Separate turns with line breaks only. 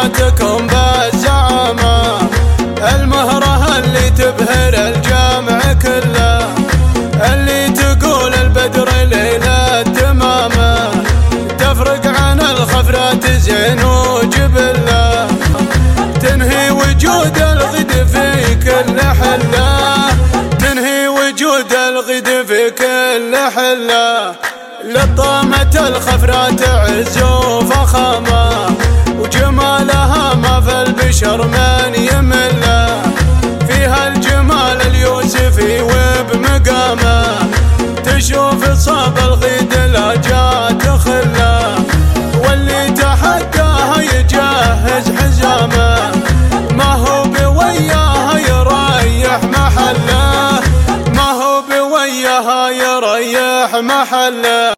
جاتكم بالزعامة، المهرة اللي تبهر الجامع كله، اللي تقول البدر ليلة تمامه، تفرق عن الخفرات زين وجبله، تنهي وجود الغد في كل حله، تنهي وجود الغد في كل حله. لطامة الخفرات عز وفخامة، وجمالها ما في البشر من يمله، فيها الجمال اليوسفي وبمقامه، تشوف صاب الغيد لا جات خله، واللي تحداها يجهز حزامه، ما هو بوياها يريح محله، ما هو بوياها يريح محله.